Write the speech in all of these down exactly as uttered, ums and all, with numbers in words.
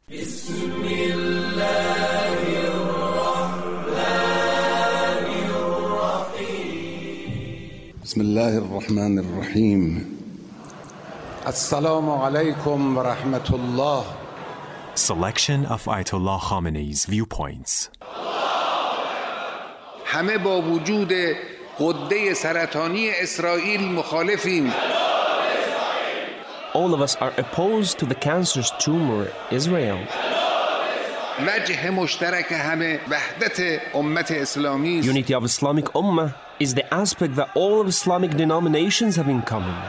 بسم الله الرحمن الرحیم. السلام علیکم و رحمت الله. Selection of Ayatollah Khamenei's viewpoints. همه با وجود غده سرطانی اسرائیل مخالفیم. All of us are opposed to the cancerous tumor, Israel. وجه مشترک همه وحدت امت اسلامی است. Unity of Islamic Ummah is the aspect that all of Islamic denominations have in common.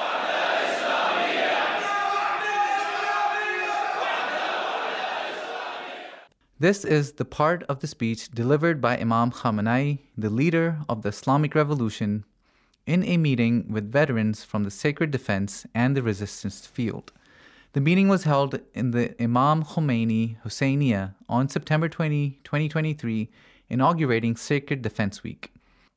This is the part of the speech delivered by Imam Khamenei, the leader of the Islamic Revolution, in a meeting with veterans from the Sacred Defense and the Resistance Field. The meeting was held in the Imam Khomeini Husseiniya on September twentieth, twenty twenty-three, inaugurating Sacred Defense Week.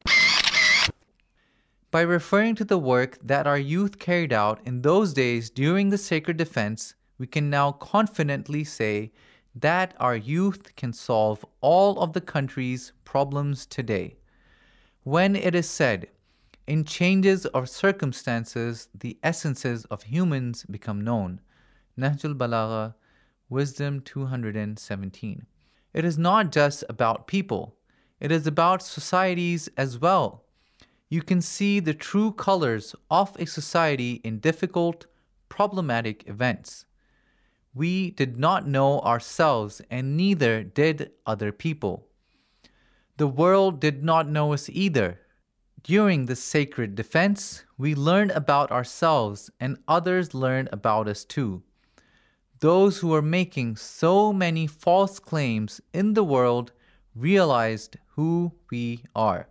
By referring to the work that our youth carried out in those days during the Sacred Defense, we can now confidently say that our youth can solve all of the country's problems today. When it is said, in changes of circumstances, the essences of humans become known. Nahjul Balagha, Wisdom two hundred seventeen. It is not just about people. It is about societies as well. You can see the true colors of a society in difficult, problematic events. We did not know ourselves, and neither did other people. The world did not know us either. During the Sacred Defense, we learned about ourselves, and others learned about us too. Those who were making so many false claims in the world realized who we are.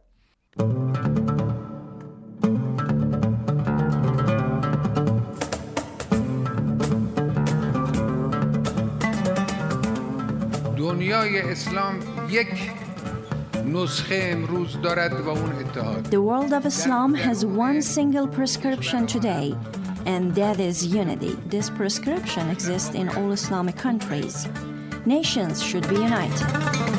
دنیای اسلام یک نسخه امروز دارد و اون اتحاد. The world of Islam has one single prescription today, and that is unity. This prescription exists in all Islamic countries. Nations should be united.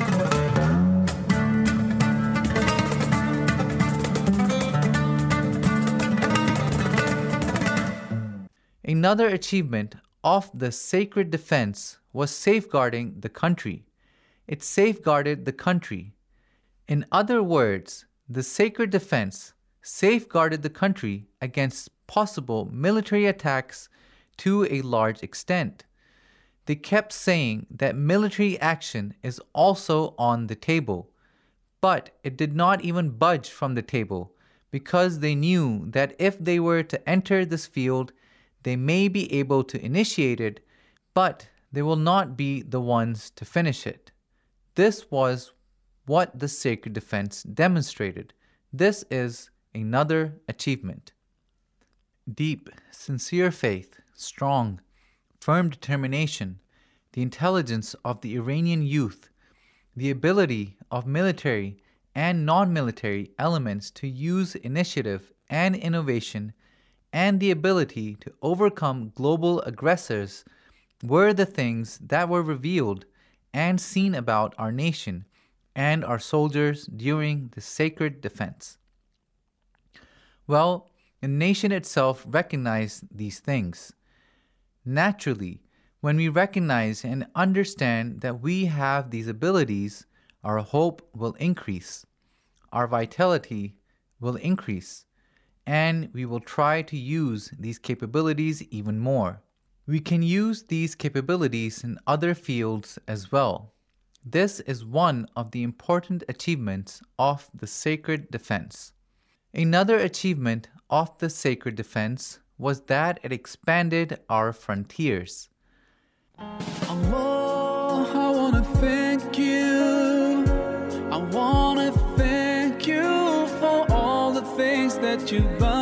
Another achievement of the Sacred Defense was safeguarding the country. It safeguarded the country. In other words, the Sacred Defense safeguarded the country against possible military attacks to a large extent. They kept saying that military action is also on the table, but it did not even budge from the table because they knew that if they were to enter this field, they may be able to initiate it, but they will not be the ones to finish it. This was what the Sacred Defense demonstrated. This is another achievement. Deep, sincere faith, strong, firm determination, the intelligence of the Iranian youth, the ability of military and non-military elements to use initiative and innovation, and the ability to overcome global aggressors were the things that were revealed and seen about our nation and our soldiers during the Sacred Defense. Well, the nation itself recognized these things. Naturally, when we recognize and understand that we have these abilities, our hope will increase, our vitality will increase, and we will try to use these capabilities even more. We can use these capabilities in other fields as well. This is one of the important achievements of the Sacred Defense. Another achievement of the Sacred Defense was that it expanded our frontiers. Allah, I want to thank you. I want to thank you for all the things that you've done.